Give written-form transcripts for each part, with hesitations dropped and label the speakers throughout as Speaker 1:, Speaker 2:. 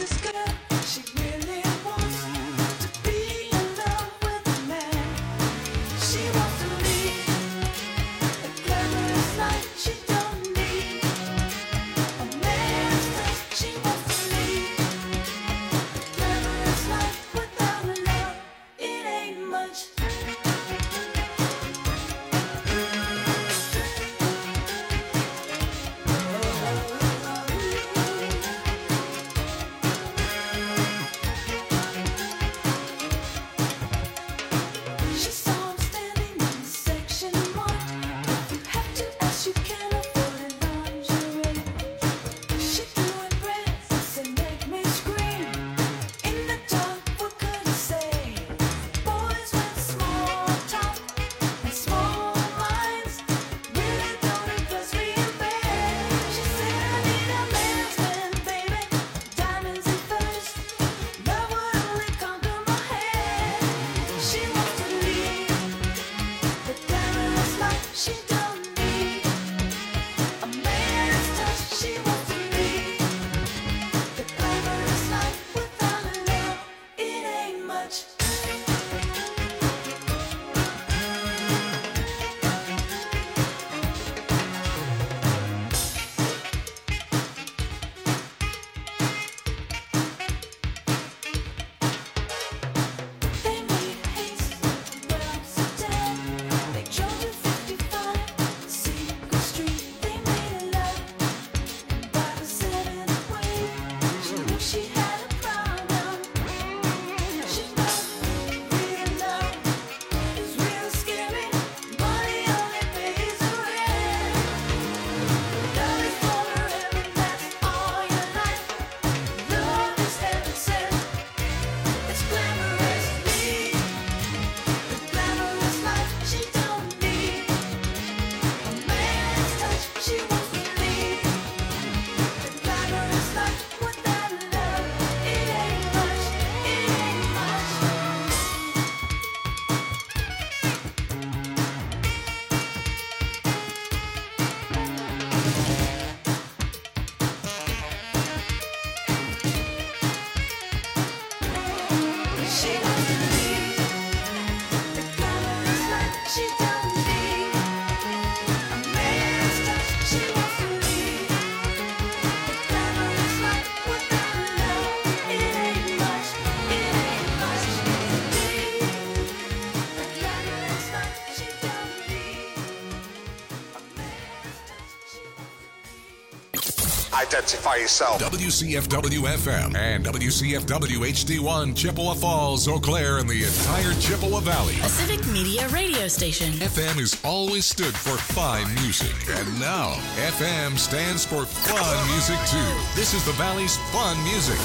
Speaker 1: Identify yourself. WCFW FM and WCFW HD1, Chippewa Falls, Eau Claire, and the entire Chippewa Valley.
Speaker 2: A civic media radio station.
Speaker 1: FM has always stood for fine music. And now, FM stands for fun music, too. This is the Valley's fun music.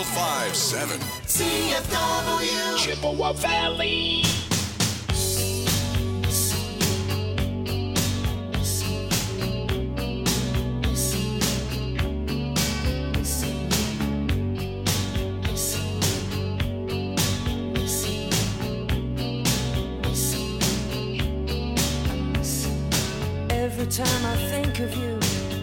Speaker 1: 105.7.
Speaker 3: CFW. Chippewa Valley.
Speaker 4: Every time I think of you,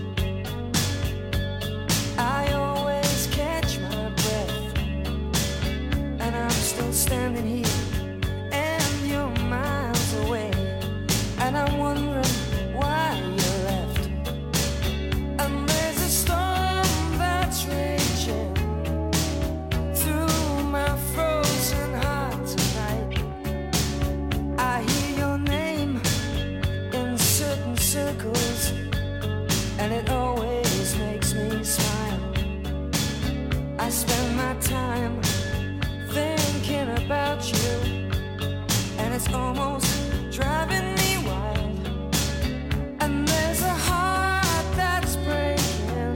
Speaker 4: I always catch my breath, and I'm still standing here, and you're miles away, and I'm wondering why you left. And there's a storm that's raging through my frozen heart tonight. I hear your name in certain circles, and it always makes me smile. I spend my time thinking about you, and it's almost driving me wild. And there's a heart that's breaking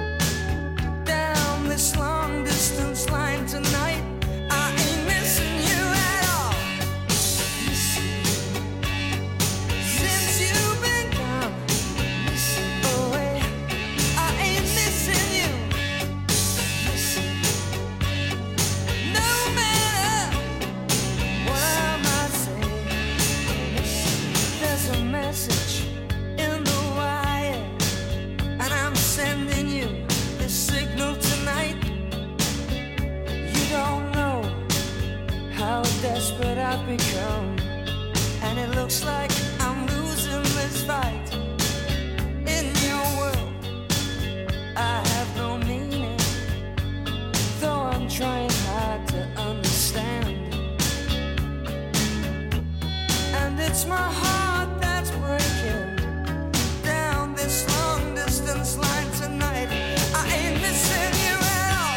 Speaker 4: down this long distance line tonight. I ain't missing you at all. Since you've been gone away, I ain't missing you. No matter what I might say, desperate I've become, and it looks like I'm losing this fight. In your world, I have no meaning, though I'm trying hard to understand. And it's my heart that's breaking down this long distance line tonight. I ain't missing you at all.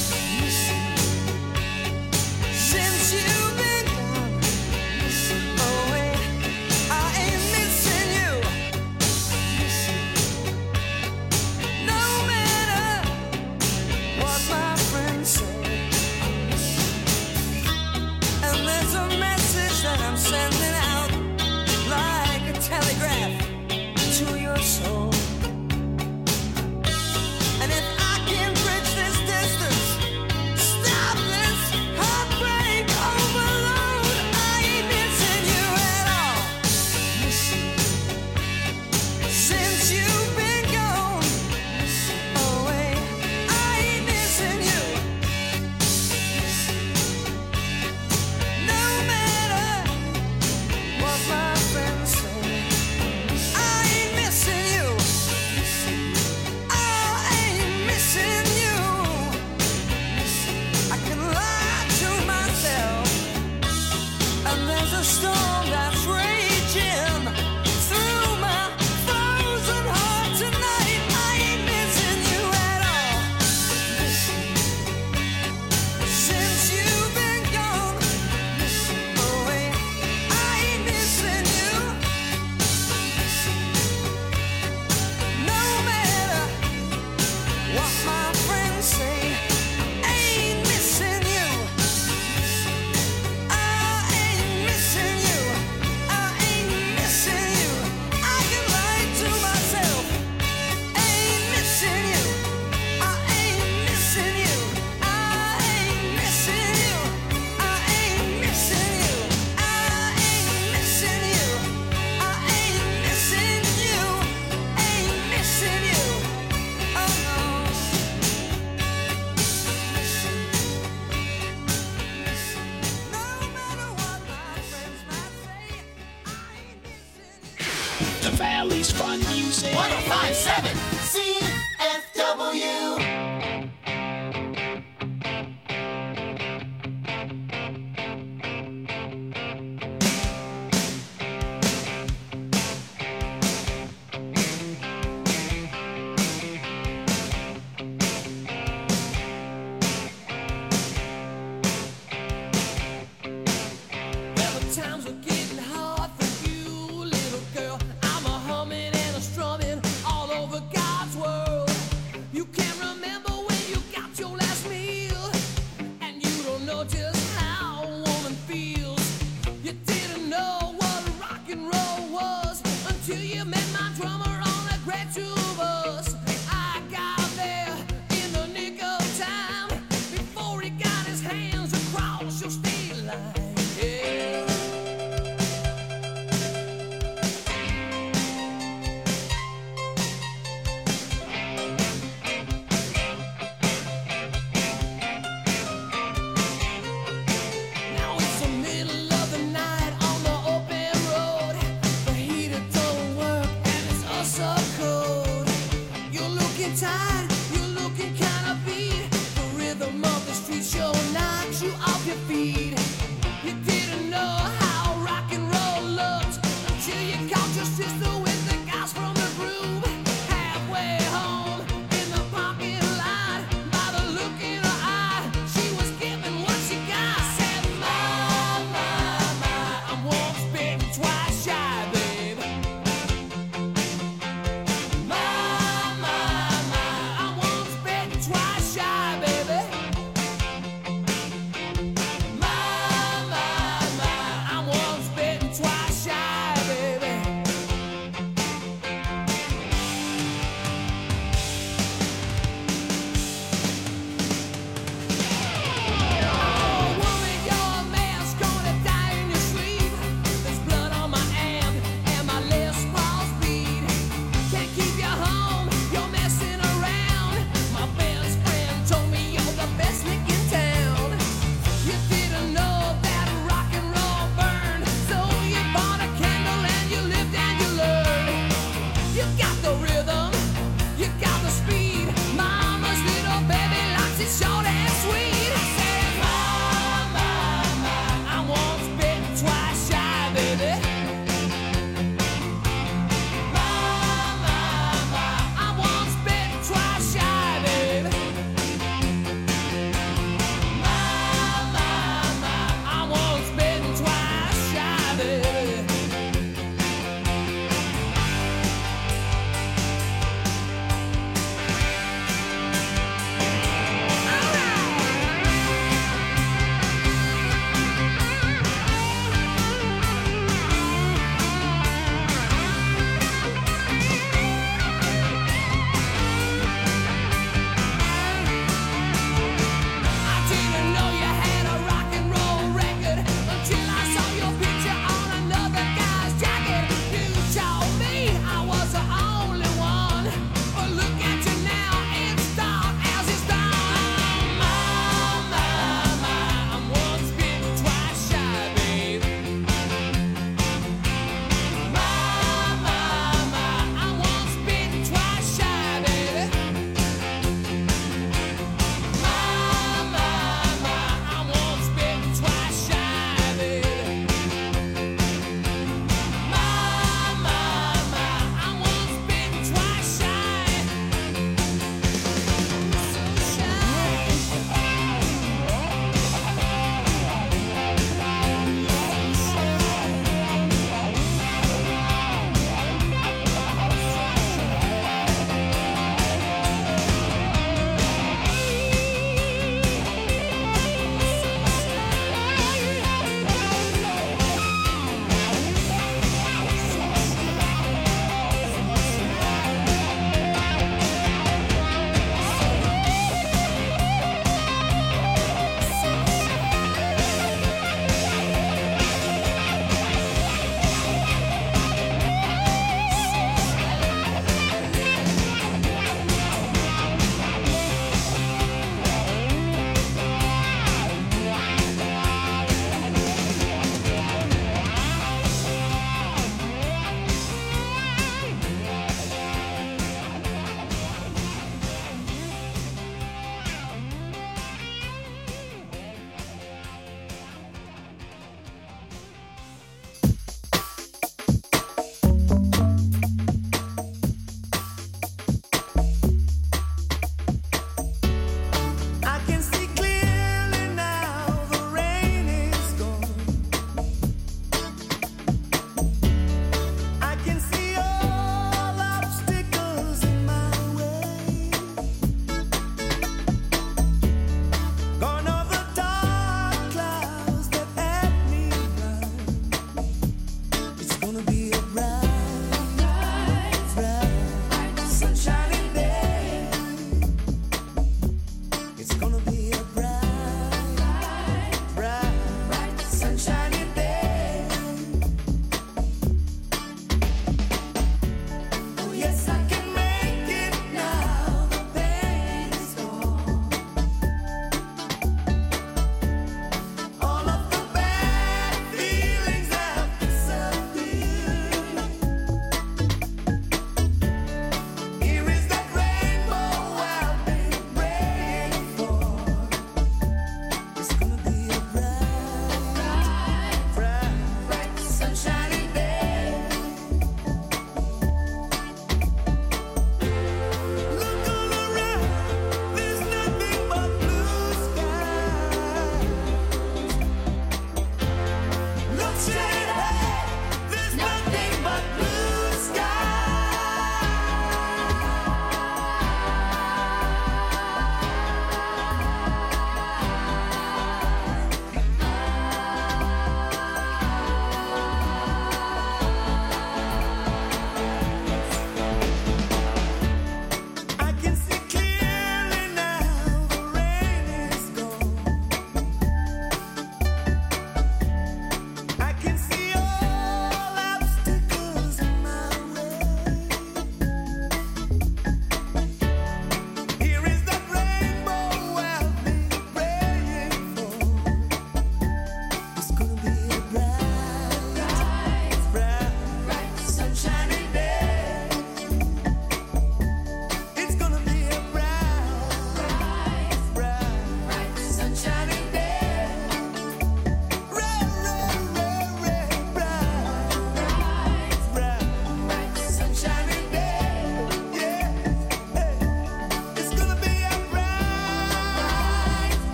Speaker 4: Since you've been gone away, I ain't missing you. No matter what my friends say. And there's a message that I'm sending out like a telegraph to your soul. And if I can bridge this distance, stop this heartbreak overload, I ain't missing you at all. Since you've been gone away, I ain't missing you. No matter what my friends say, I ain't missing you. I ain't missing you. I can lie to myself, and there's a storm that's raging through my frozen heart tonight. I ain't missing you at all. Since you've been gone away, I ain't missing you. No matter what my friends say, I ain't missing you. I ain't missing you. I ain't missing you. I can lie to myself. I ain't missing you. I ain't missing you. I ain't missing you. I ain't missing you. I ain't missing you. I ain't missing you. Ain't missing you. Oh no. No matter what my friends might say, I ain't missing you.
Speaker 3: The Valley's fun music.
Speaker 5: 1057 CFW.
Speaker 4: Well, the times were getting hard for you, little girl. I'm a humming and a strumming all over God's world.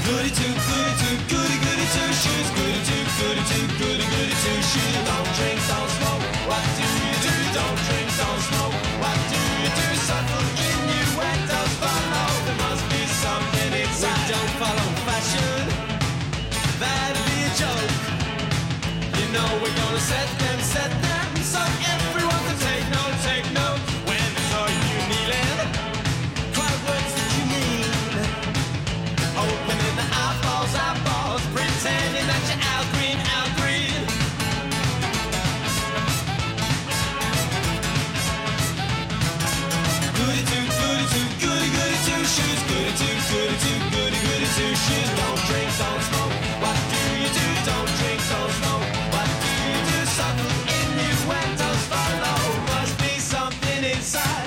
Speaker 5: Goody two shoes. Goody two shoes. Don't drink, don't smoke. What do you do? Don't drink, don't smoke. What do you do? Subtle innuendos follow. There must be something inside. We don't follow fashion. That'd be a joke. You know we're gonna set them, so everyone can take note. When saw you kneeling, cry words that you mean. Opening the eyeballs, pretending that you're Al Green. Goody two shoes. Goody two shoes. Don't drink, don't smoke. What do you do? Don't drink, don't smoke. What do you do? Subtle innuendos follow. Must be something inside.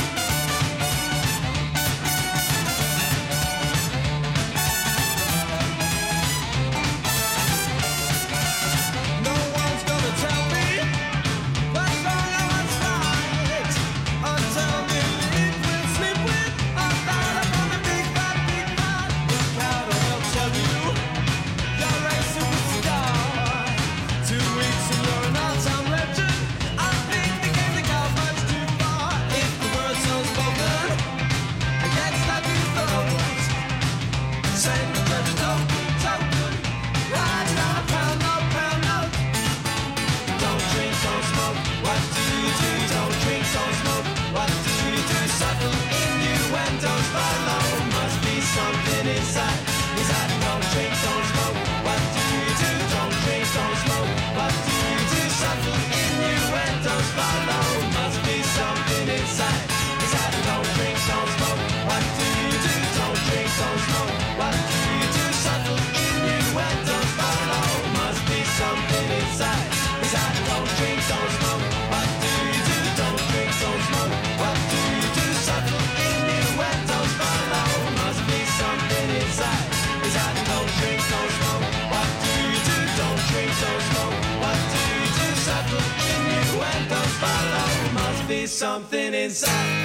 Speaker 5: No one's gonna tell me what's wrong or what's right until we live with, sleep with, or start up on the big bad. Look out or they'll tell you you're a superstar. 2 weeks and you're an all-time legend. I think the game that got much too far. If the word's unspoken against that new throat, send the judge a token, riding on a pound note. Don't drink, don't smoke. What do you do? Don't drink, don't smoke. What do you do? Subtle innuendos follow. Must be something inside. Don't drink, don't smoke. What do you do? Don't drink, don't smoke. What do you do? Subtle innuendos follow. Must be something inside. Don't drink, don't smoke. What do you do? Don't drink, don't smoke. What do you do? Subtle innuendos follow. Must be something inside. Don't drink, don't smoke. What do you do? Don't drink, don't smoke. What do you do? Subtle innuendos follow. Must be something inside. Don't drink, don't smoke. What do you do? Don't drink, don't smoke. What do you do? Subtle innuendos follow. Must be something inside.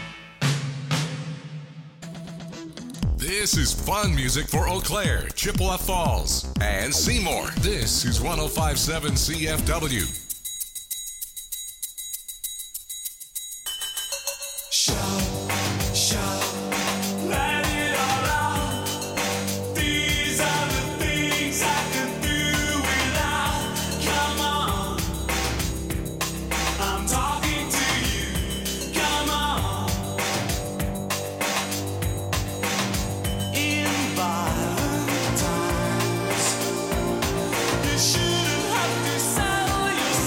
Speaker 1: This is fun music for Eau Claire, Chippewa Falls, and Seymour. This is 105.7 CFW.
Speaker 5: Let it all out. These are the things I can do without. Come on, I'm talking to you. Come on. In violent times, you shouldn't have to sell your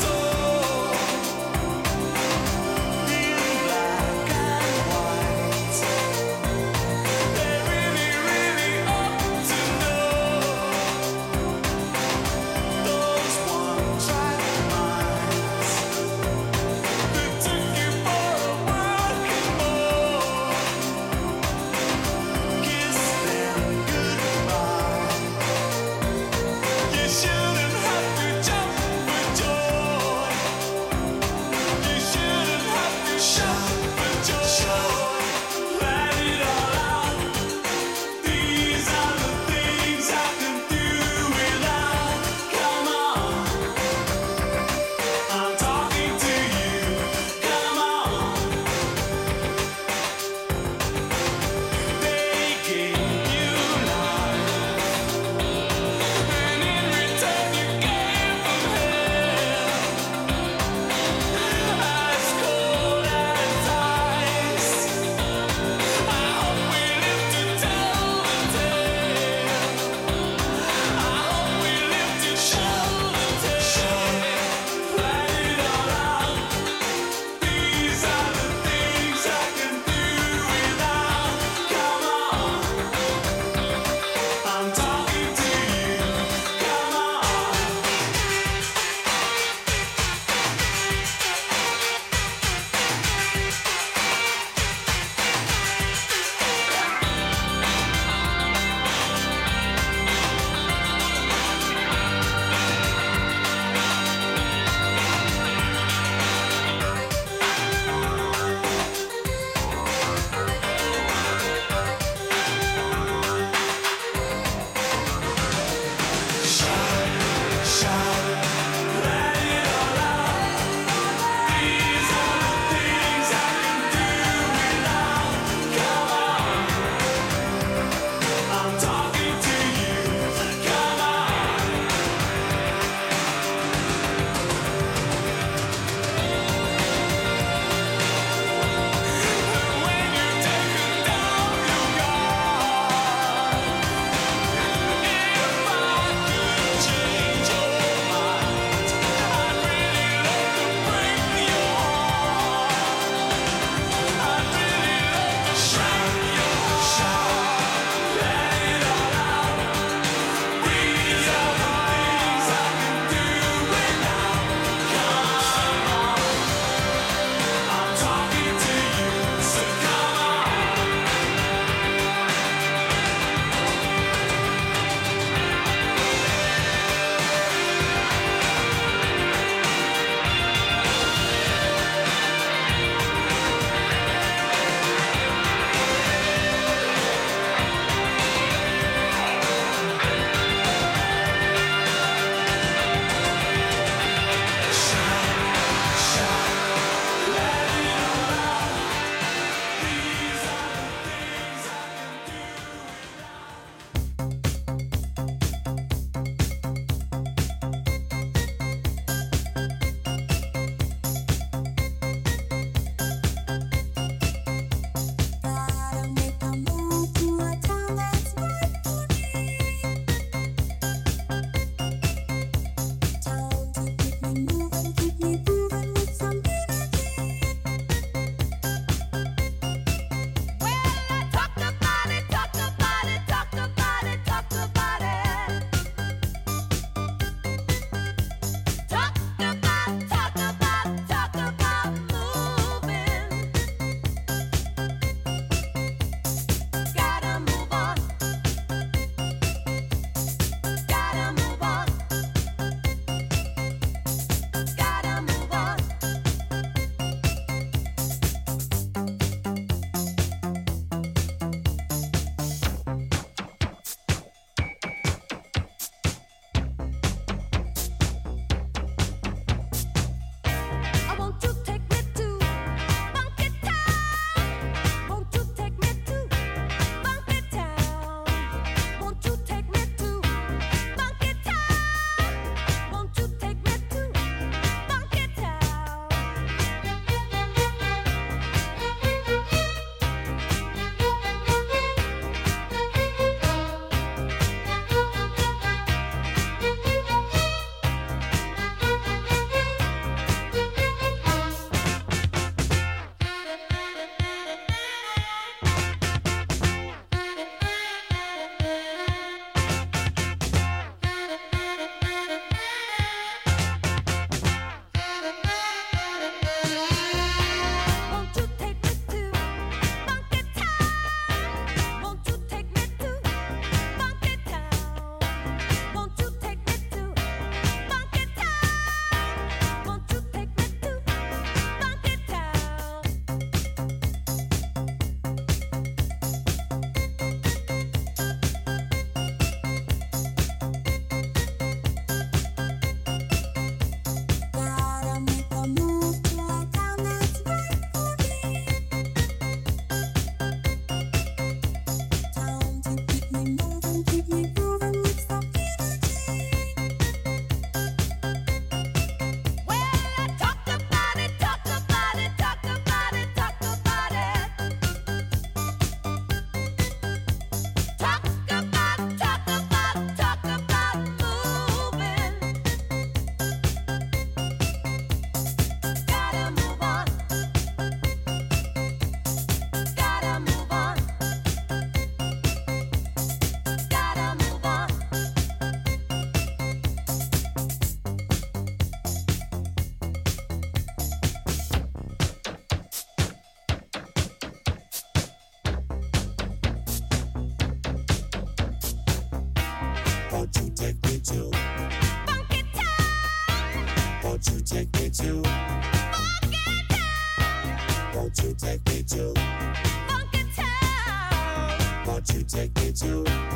Speaker 6: Won't you take me to Funky Town? Won't you take me to Funky Town? Won't you take me to Funky Town? Won't you take me to Funky Town?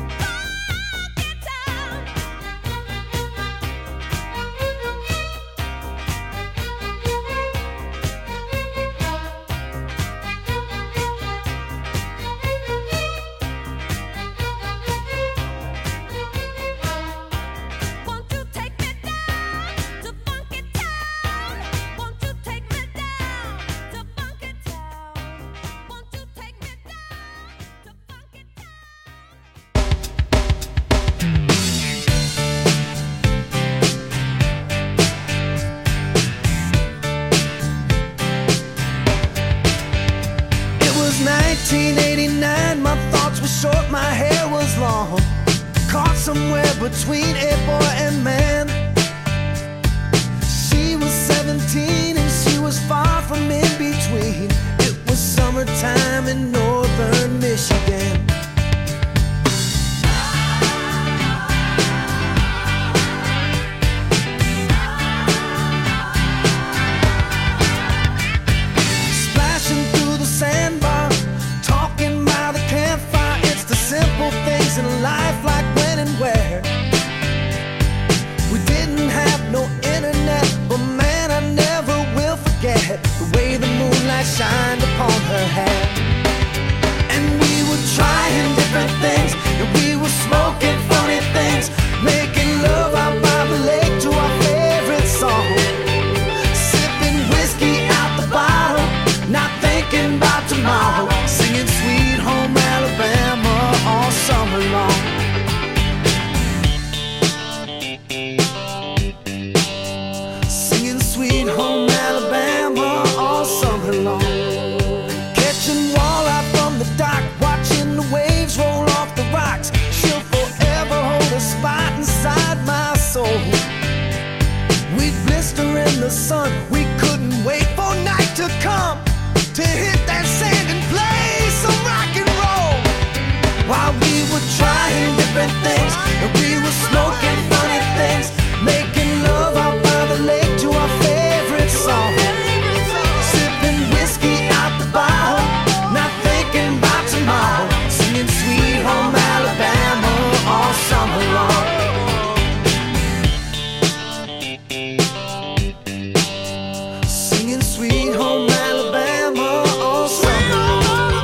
Speaker 7: Somewhere between a boy and man. She was 17 and she was far from in between. It was summertime in northern Michigan. Splashing through the sandbar, talking by the campfire. It's the simple things in life, like when and where. We didn't have no internet, but man, I never will forget the way the moonlight shined upon her hair. And we were trying different things, and we were smoking funny things, making love out by the lake to our favorite song, sipping whiskey out the bottle, not thinking about tomorrow, singing Sweet Home Alabama all summer long. Singing Sweet Home Alabama all summer long. Catching walleye from the dock, watching the waves roll off the rocks. She'll forever hold a spot inside my soul. We'd blister in the sun, we couldn't wait for night to come to hit that sand and play some rock and roll. While we were trying different things, and we were smoking funny things, making love out by the lake to our favorite song, sipping whiskey out the bottle, not thinking about tomorrow, singing Sweet Home Alabama all summer long. Singing Sweet Home Alabama all summer long.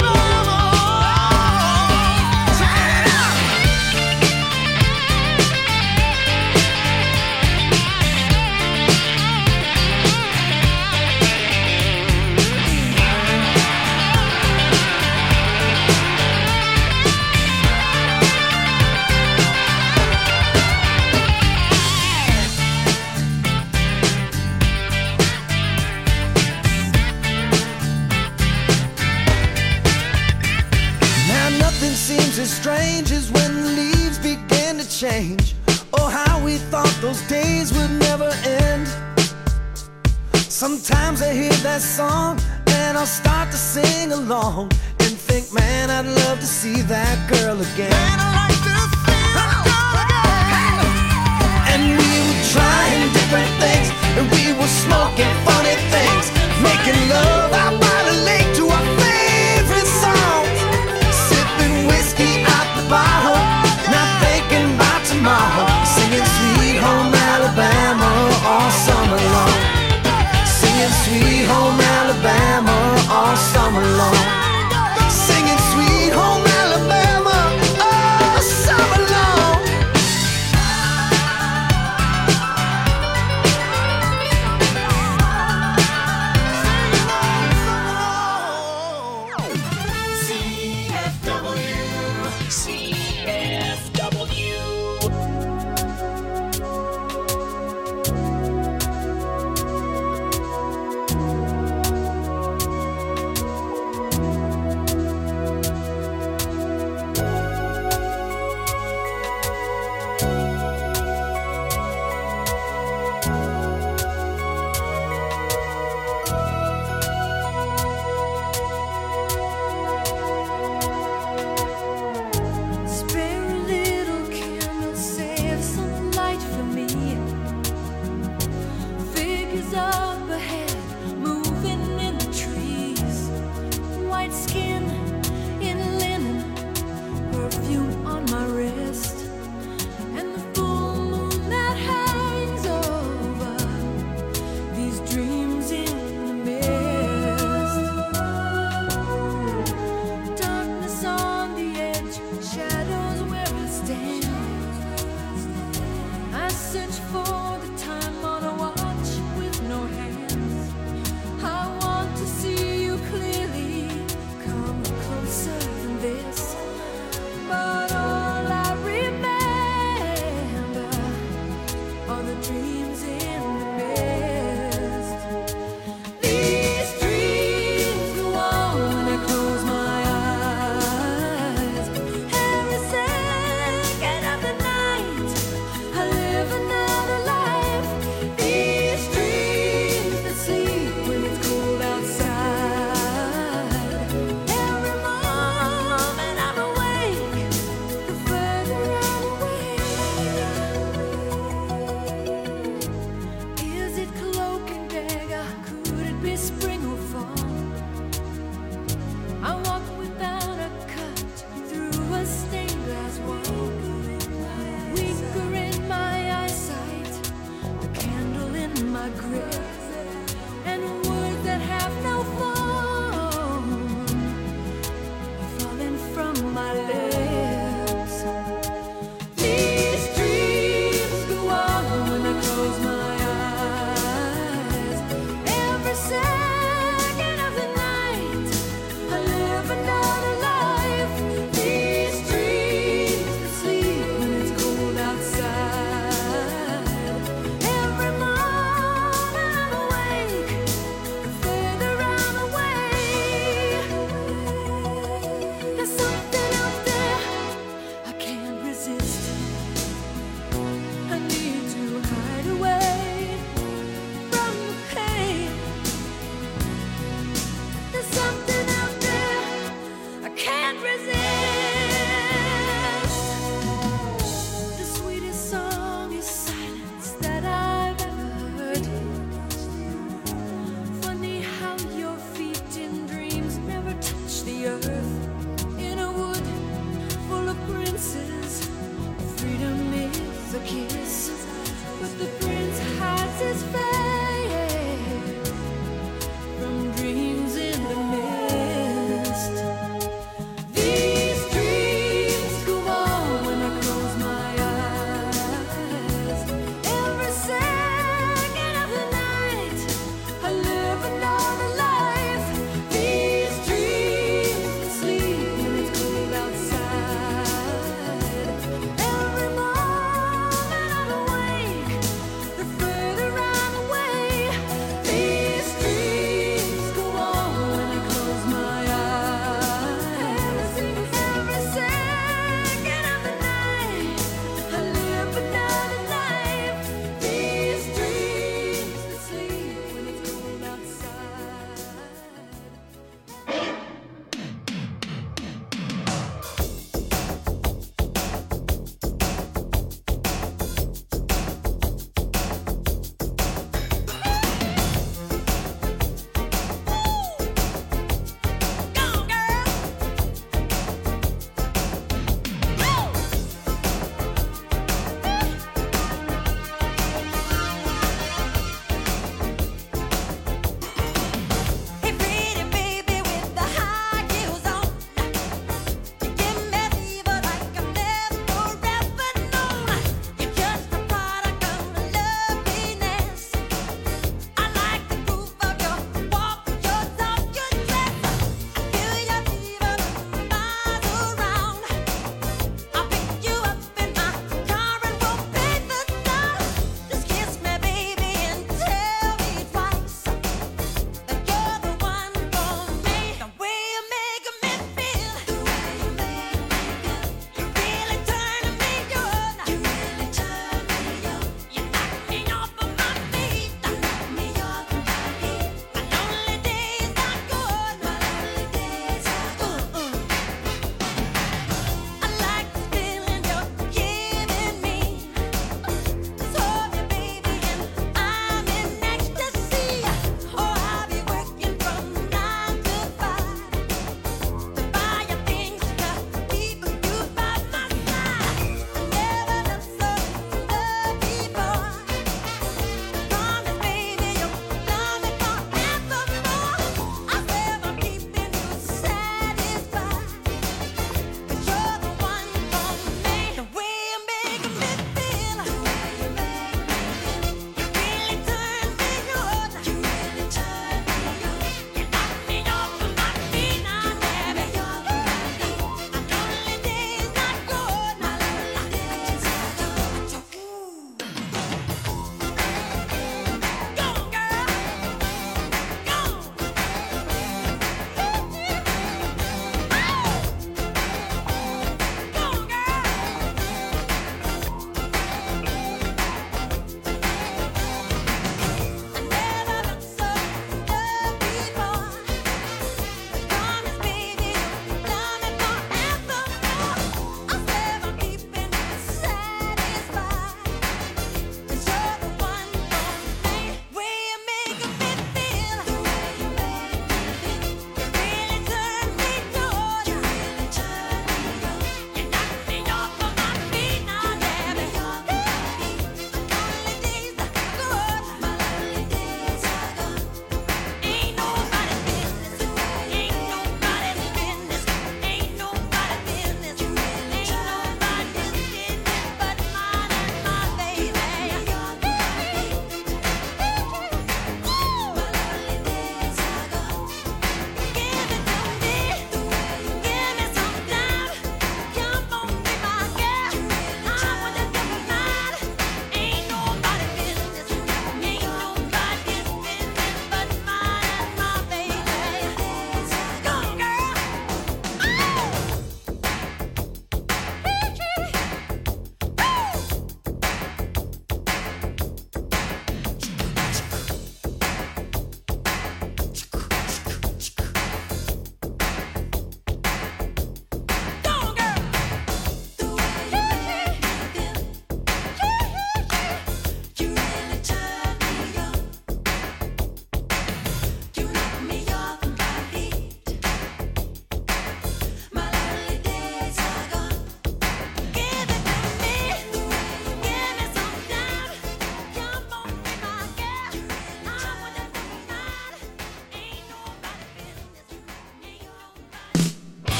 Speaker 7: Now nothing seems as strange as when the leaves begin to change. Oh, how we thought those days would never end. Sometimes I hear that song and I'll start to sing along and think, man, I'd love to see that girl again. Man, I like to see that girl again. And we were trying different things, and we were smoking funny things, making love out by the lake to our favorite songs, sipping whiskey out the bottle, not thinking about tomorrow, singing Sweet Home Alabama all summer long. Singing Sweet Home Alabama all summer long. Singing Sweet Home Alabama all summer long.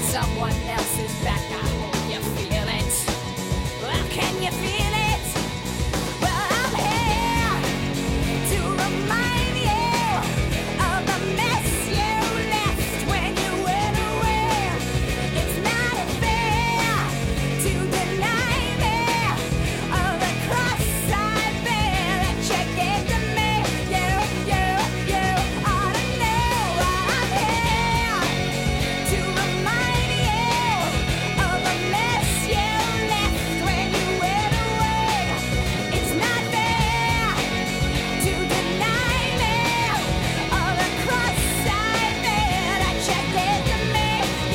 Speaker 8: someone else's back. I hope you feel it. Well, can you feel it? Well, I'm here to remind you of the mess you left when you went away. It's not fair to deny me of the cross I bear that you gave to me. You ought to know I'm here to remind you of the mess you left when you went away. It's not fair to deny me of the cross I bear that you gave to me.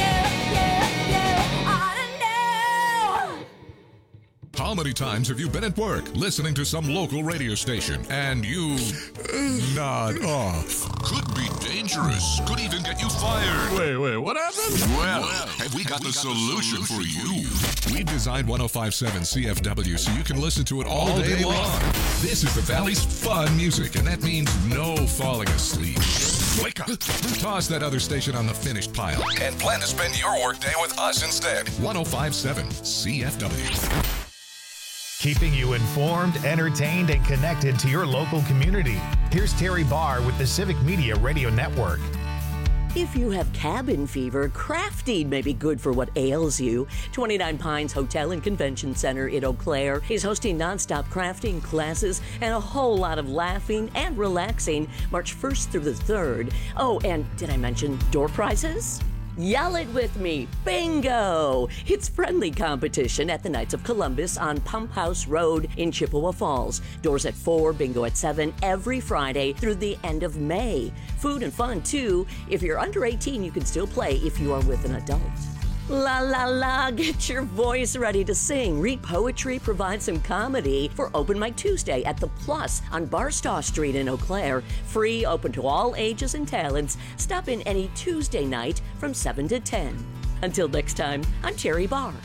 Speaker 8: You ought to know.
Speaker 1: How many times have you been at work listening to some local radio station and you nod off? Could be dangerous. Could even get you fired.
Speaker 9: Wait, what happened?
Speaker 1: Well, have we got the solution for you? We designed 105.7 CFW so you can listen to it all day long. This is the Valley's fun music, and that means no falling asleep. Wake up. Toss that other station on the finished pile and plan to spend your workday with us instead. 105.7 CFW.
Speaker 10: Keeping you informed, entertained, and connected to your local community. Here's Terry Barr with the Civic Media Radio Network.
Speaker 11: If you have cabin fever, crafting may be good for what ails you. 29 Pines Hotel and Convention Center in Eau Claire is hosting nonstop crafting classes and a whole lot of laughing and relaxing March 1st through the 3rd. Oh, and did I mention door prizes? Yell it with me, bingo! It's friendly competition at the Knights of Columbus on Pump House Road in Chippewa Falls. Doors at 4, bingo at 7, every Friday through the end of May. Food and fun, too. If you're under 18, you can still play if you are with an adult. La la la, get your voice ready to sing. Read poetry, provide some comedy for Open Mic Tuesday at The Plus on Barstow Street in Eau Claire. Free, open to all ages and talents. Stop in any Tuesday night from 7 to 10. Until next time, I'm Terry Barr.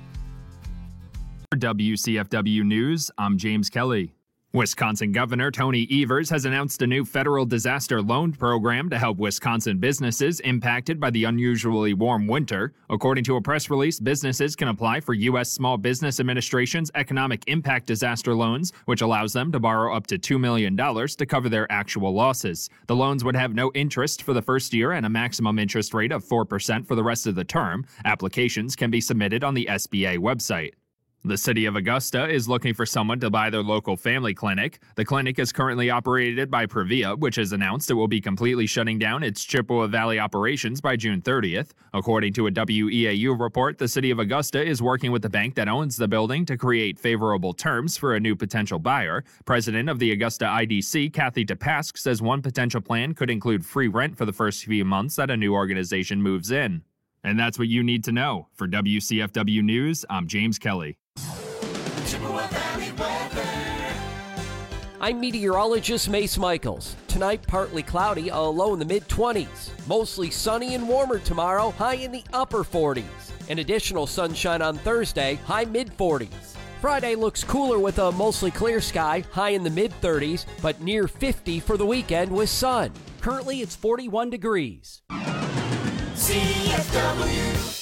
Speaker 12: For WCFW News, I'm James Kelly. Wisconsin Governor Tony Evers has announced a new federal disaster loan program to help Wisconsin businesses impacted by the unusually warm winter. According to a press release, businesses can apply for U.S. Small Business Administration's Economic Impact Disaster Loans, which allows them to borrow up to $2 million to cover their actual losses. The loans would have no interest for the first year and a maximum interest rate of 4% for the rest of the term. Applications can be submitted on the SBA website. The city of Augusta is looking for someone to buy their local family clinic. The clinic is currently operated by Previa, which has announced it will be completely shutting down its Chippewa Valley operations by June 30th. According to a WEAU report, the city of Augusta is working with the bank that owns the building to create favorable terms for a new potential buyer. President of the Augusta IDC, Kathy DePask, says one potential plan could include free rent for the first few months that a new organization moves in. And that's what you need to know. For WCFW News, I'm James Kelly.
Speaker 13: I'm meteorologist Mace Michaels. Tonight, partly cloudy, a low in the mid-20s. Mostly sunny and warmer tomorrow, high in the upper 40s. And additional sunshine on Thursday, high mid-40s. Friday looks cooler with a mostly clear sky, high in the mid-30s, but near 50 for the weekend with sun. Currently, it's 41 degrees.
Speaker 6: CFW.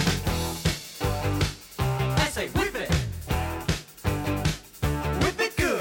Speaker 5: Whip it good.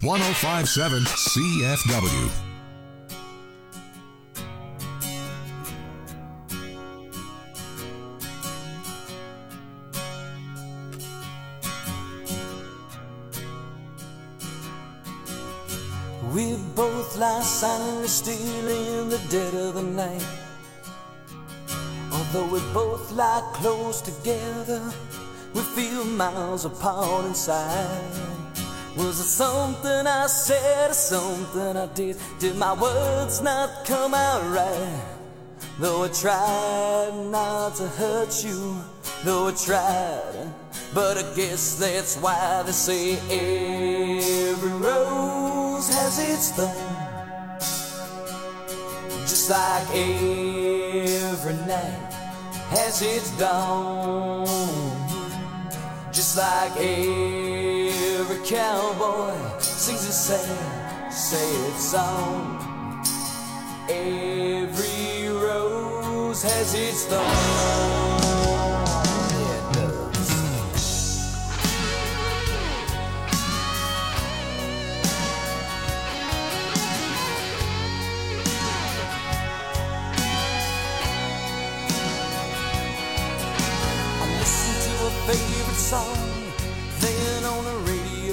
Speaker 1: 1057 CFW.
Speaker 7: We both lie silently still in the dead of the night. Although we both lie close together, we feel miles apart inside. Was it something I said or something I did? Did my words not come out right? Though I tried not to hurt you, though I tried, but I guess that's why they say every rose has its thorn. Just like every night has its dawn. Just like every cowboy sings a sad, sad song. Every rose has its thorn. Yeah, it does. I listen to a favorite song playing on the radio,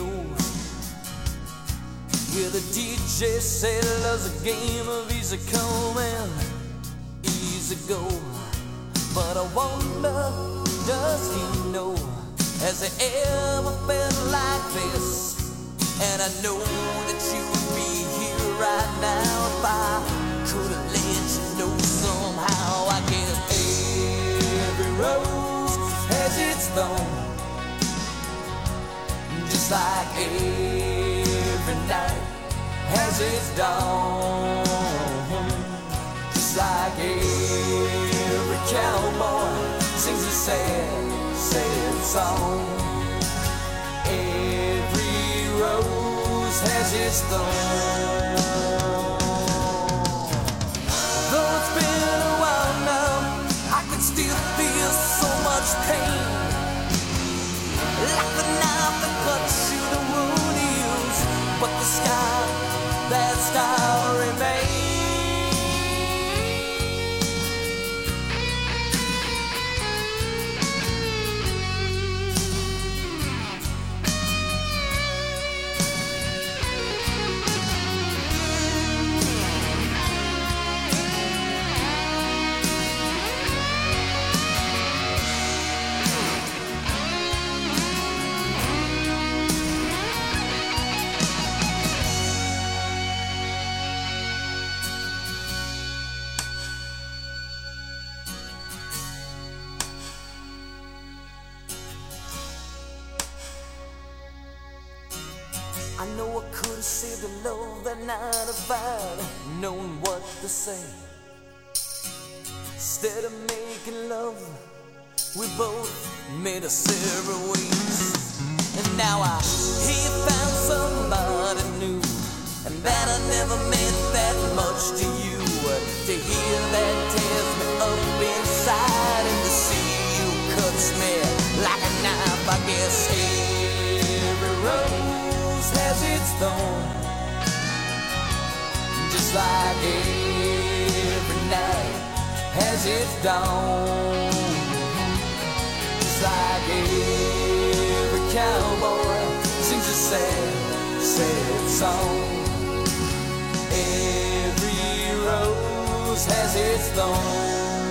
Speaker 7: where the DJ said love's a game of easy come and easy go. But I wonder, does he know, has he ever felt like this? And I know that you would be here right now if I could have let you know somehow. I guess every rose has its thorn. Just like every night has its dawn. Just like every cowboy sings a sad, sad song. Every rose has its thorn. Though it's been a while now, I can still feel so much pain. Like the knife that cuts you, the wound heals, but the scar, that scar remains. I know I could have saved the love that night if I'd known what to say. Instead of making love, we both made a separate ways. And now I hear you found somebody new, and that I never meant that much to you. To hear that tears me up inside, and to see you cuts me like a knife. I guess every rose has its thorn. Just like every night has its dawn. Just like every cowboy sings a sad, sad song. Every rose has its thorn.